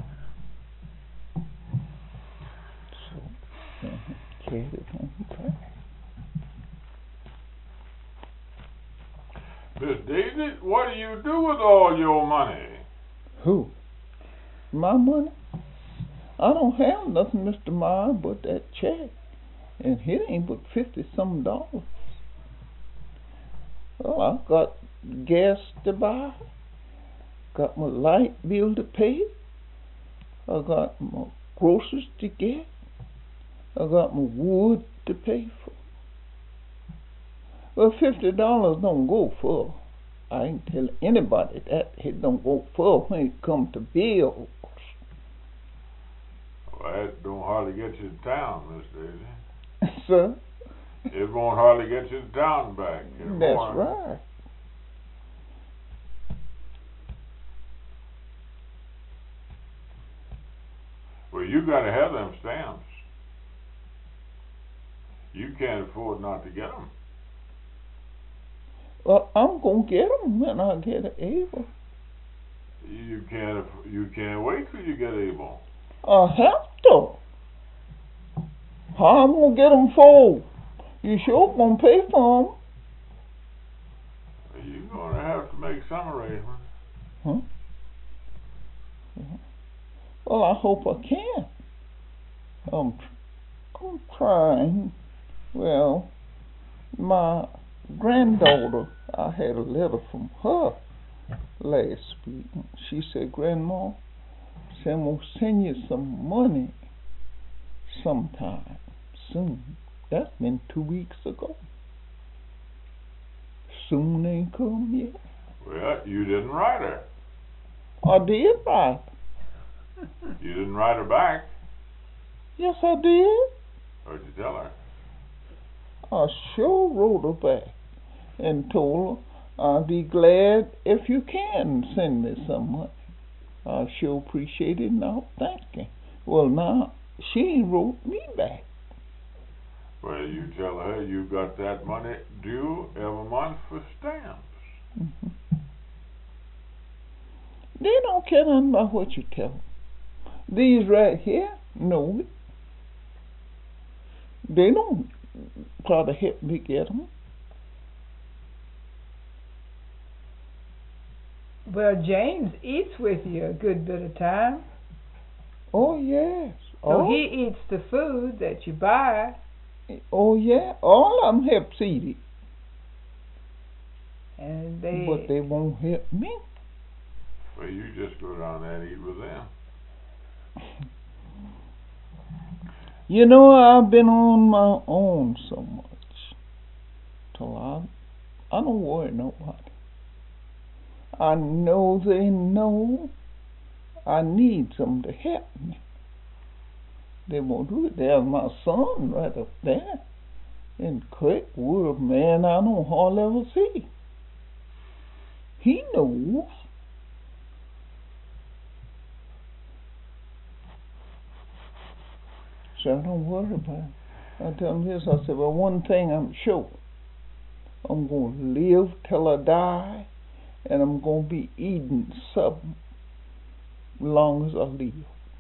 So uh, carried it on the track. Miss Daisy, what do you do with all your money? Who? My money? I don't have nothing, Mister Meyer, but that check. And it ain't but fifty-some dollars. Well, I got gas to buy. Got my light bill to pay. I got my groceries to get. I got my wood to pay for. Well, fifty dollars don't go far. I ain't tell anybody that. It don't go far when it comes to bills. Well, that don't hardly get you to town, Miss Daisy. Sir? It won't hardly get you to town back. That's morning. right. Well, you got to have them stamps. You can't afford not to get them. Well, I'm gonna get them when I get able. You can't. You can't wait till you get able. I have to. How I'm gonna get them for? You sure gonna pay for them? You're gonna have to make some arrangements. Huh? Well, I hope I can. I'm, I'm trying. Well, my granddaughter, I had a letter from her last week. She said, "Grandma, said I'm gonna send you some money sometime soon." That's been two weeks ago. Soon ain't come yet. Well, you didn't write her. I did write. You didn't write her back. Yes, I did. What'd you tell her? I sure wrote her back and told her I'll be glad if you can send me some money. I sure appreciate it and I'll thank you. Well, now, she wrote me back. Well, you tell her you got that money due every month for stamps. Mm-hmm. They don't care nothing about what you tell them. These right here know it. They don't try to help me get them. Well, James eats with you a good bit of time. Oh, yes. So Oh, he eats the food that you buy. oh, yeah. All of them help Edie, And they... but they won't help me. Well, you just go down there and eat with them. You know, I've been on my own so much till I, I don't worry nobody. I know they know I need them to help me. They won't do it. There's my son right up there in Creekwood, man I don't hardly ever see. He knows. So I don't worry about it. I tell him this, I said, well, one thing I'm sure, I'm going to live till I die, and I'm going to be eating something long as I live.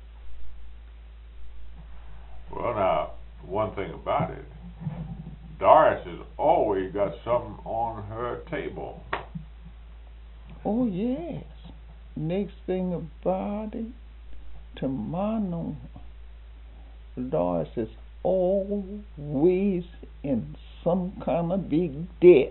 Well, now, one thing about it, Doris has always got something on her table. Oh, yes. Next thing about it, to my knowledge, Doris is always in some kind of big debt.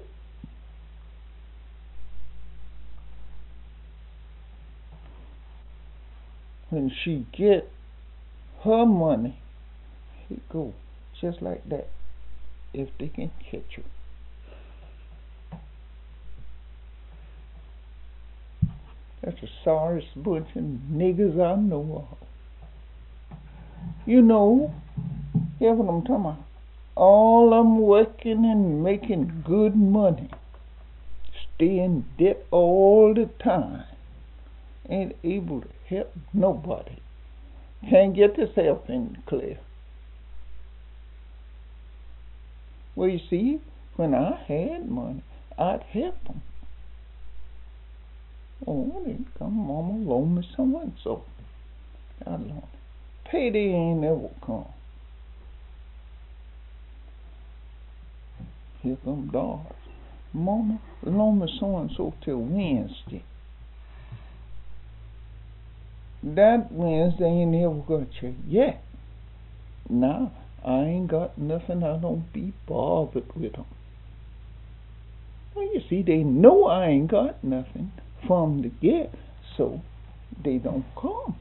When she get her money, it go just like that, if they can catch her. That's the sorriest bunch of niggers I know of. You know, hear what I'm talking about. All of them working and making good money. Stay in debt all the time. Ain't able to help nobody. Can't get yourself in clear. Well, you see, when I had money, I'd help them. Oh, they come, Mama, loan me so and so. I loan. Payday ain't never come. Here come Doris. Mama, loan me so and so till Wednesday. That Wednesday ain't never got you yet. Now, I ain't got nothing. I don't be bothered with them. Well, you see, they know I ain't got nothing from to get, so they don't come.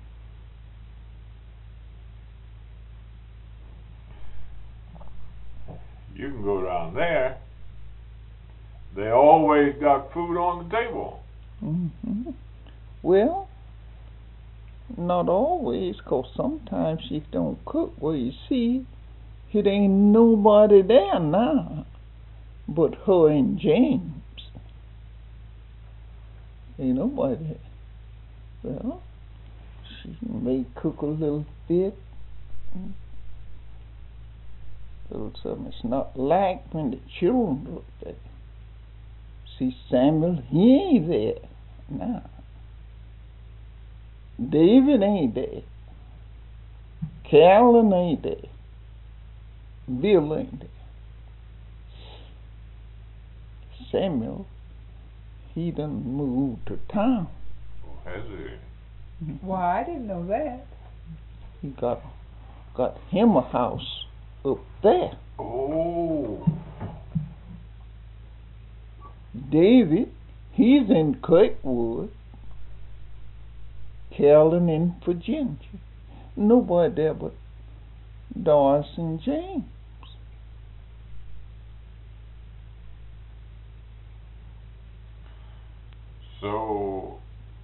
You can go down there. They always got food on the table. Mm-hmm. Well, not always, 'cause sometimes she don't cook. Well, you see, it ain't nobody there now but her and James. Ain't nobody there. Well, she may cook a little bit. Little something. It's not like when the children look there. See, Samuel, he ain't there now. David ain't there. Carolyn ain't there. Bill ain't there. Samuel, he done moved to town. Oh, has he? Why, I didn't know that. He got got him a house up there. Oh. David, he's in Kirkwood. Carolyn in Virginia. Nobody there but Doris and James. So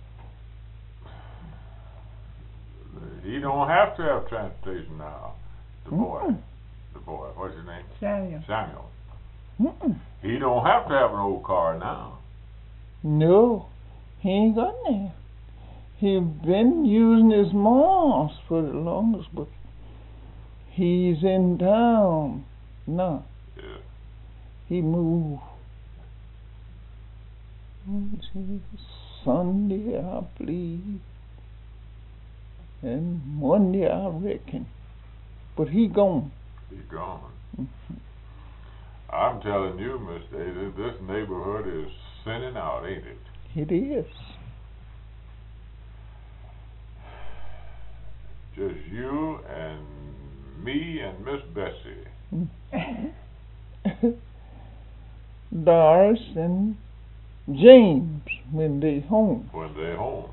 he don't have to have transportation now. The boy, Mm-mm. the boy. What's his name? Samuel. Samuel. Mm-mm. He don't have to have an old car now. No, he ain't got there. He been using his mom's for the longest, but he's in town now. Yeah. He moved Sunday, I believe, and Monday, I reckon. But he gone. He gone. Mm-hmm. I'm telling you, Miss Daisy, this neighborhood is sinning out, ain't it? It is. Just you and me and Miss Bessie. Doris and James when they home. When they home.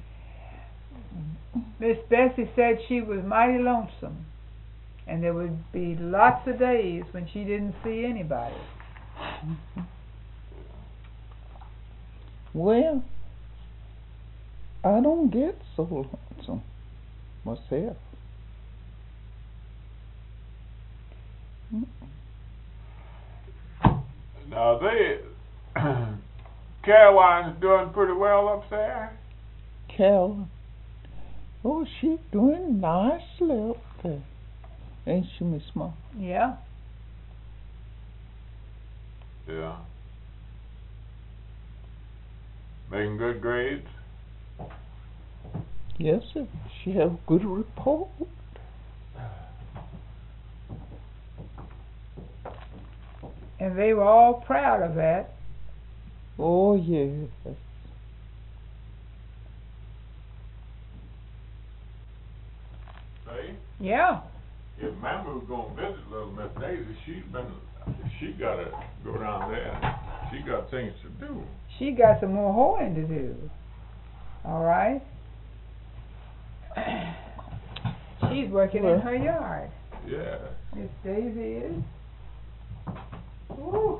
Miss Bessie said she was mighty lonesome, and there would be lots of days when she didn't see anybody. Well, I don't get so lonesome myself. Now they, Caroline's doing pretty well up there. Caroline, oh, she's doing nicely up there, ain't she, Miss Ma? Yeah. Yeah. Making good grades. Yes, sir. She have good report. And they were all proud of that. Oh, yes. See? Yeah. If Mama was gonna visit little Miss Daisy, she's been, she gotta go down there. She got things to do. She got some more hoeing to do. All right. She's working Well. in her yard. Yeah. Miss Daisy is. Ooh.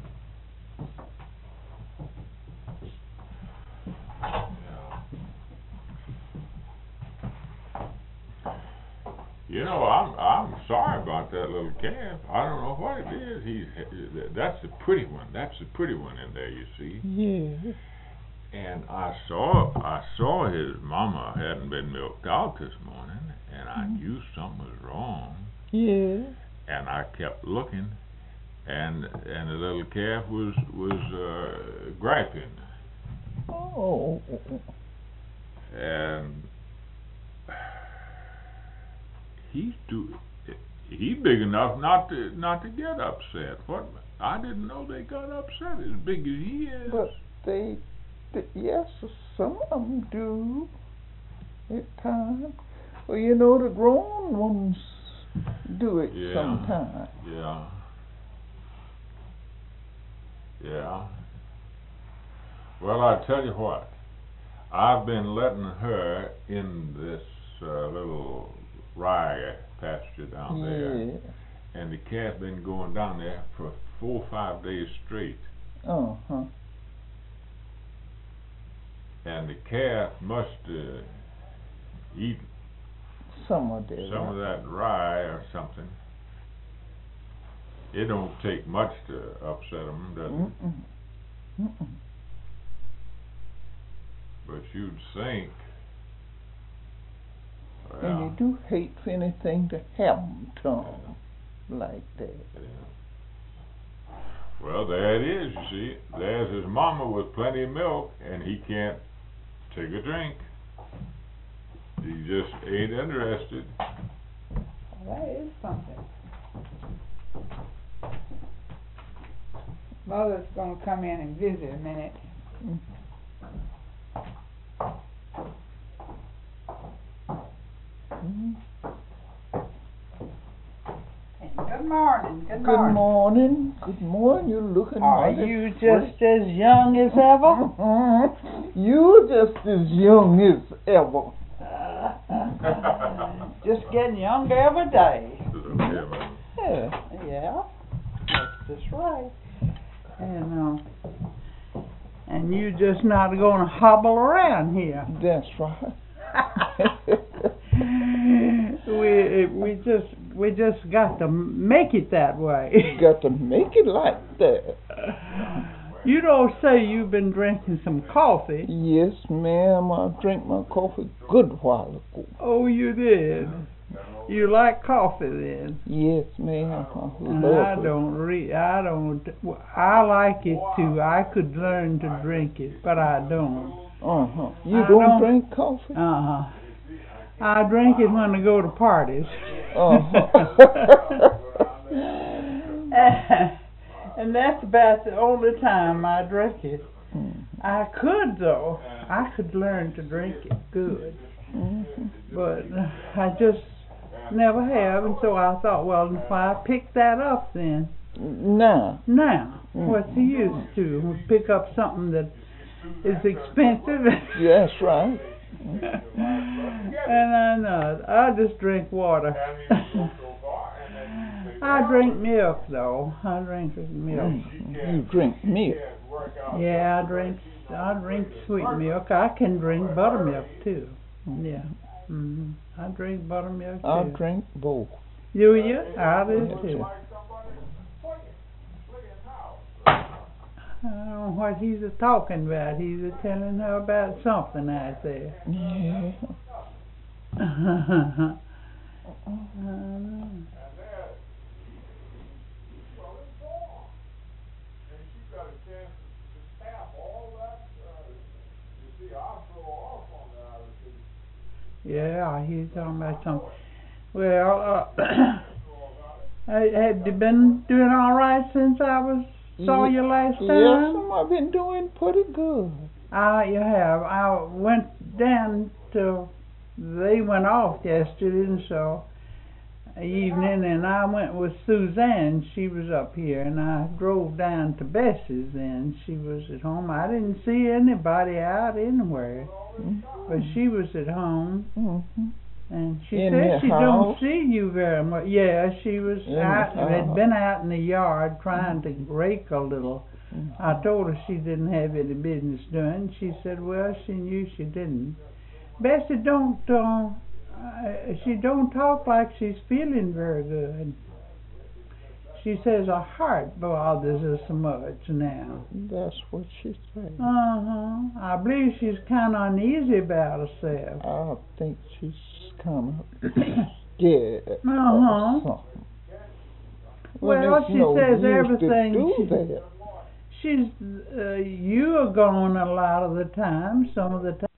You know, I'm I'm sorry about that little calf. I don't know what it is. He's that's the pretty one. That's the pretty one in there. You see. Yeah. And I saw I saw his mama hadn't been milked out this morning, and I knew something was wrong. Yeah. And I kept looking, and and the little calf was was uh, griping, Oh. and he's do he big enough not to not to get upset. What I didn't know they got upset as big as he is. But they, they, yes, some of them do at times. Well, you know, the grown ones do it Yeah. sometimes. Yeah. Yeah. Well, I tell you what, I've been letting her in this uh, little rye pasture down there, Yeah. and the calf been going down there for four or five days straight, Uh huh. and the calf must uh, eat Some of them. some of that rye or something. It don't take much to upset them, does it? Mm-mm. Mm-mm. But you'd think. And Well, you do hate for anything to happen to them like that. yeah. Well, there it is, you see. There's his mama with plenty of milk, and he can't take a drink. He just ain't interested. Well, that is something. Mother's gonna come in and visit a minute. Mm. Mm. Good morning, good Good morning. morning. Good morning. You're looking Are mighty you just as young as ever? You're just as young as ever. Just getting younger every day. Yeah, man. Yeah. Yeah, that's just right. And uh, and you just not gonna hobble around here. That's right. we we just we just got to make it that way. You got to make it like that. You don't say you've been drinking some coffee. Yes, ma'am. I drank my coffee a good while ago. Oh, you did. You like coffee then? Yes, ma'am. I love I it. don't re- I don't. I like it too. I could learn to drink it, but I don't. Uh huh. You I don't, don't- drink coffee? Uh huh. I drink it when I go to parties. Uh huh. And that's about the only time I drink it. I could though. I could learn to drink it good. Mhm. but I just never have, and so I thought, well, if I pick that up then, No. now, Mm. what's the use to pick up something that is expensive? That's right. And I know, I just drink water. I drink milk though. I drink milk. Mhm. You drink milk. Yeah, I drink. I drink sweet milk. I can drink buttermilk too. Yeah. Mhm. I drink buttermilk too. I drink both. Do you? I do too. I don't know what he's a talking about. He's a telling her about something out there. Yeah. uh, yeah, he's talking about something. Well, uh, have you been doing all right since I was saw you last Yes, time? I've been doing pretty good. Ah, you have. I went down to. They went off yesterday, and so evening, and I went with Suzanne. She was up here, and I drove down to Bessie's. And she was at home. I didn't see anybody out anywhere, Mm-hmm. but she was at home. Mm-hmm. And she In said the she don't house? see you very much. Yeah, she was In the out, had house. been out in the yard trying to rake a little. Mm-hmm. I told her she didn't have any business doing. She said, well, she knew she didn't. Bessie don't, uh, uh, she don't talk like she's feeling very good. She says her heart bothers her so much now. That's what she said. Uh-huh. I believe she's kind of uneasy about herself. I think she's kind of scared Uh-huh. or something. Well, When it's she no says use everything To she- do that. She's, uh, you are gone a lot of the time, some of the time.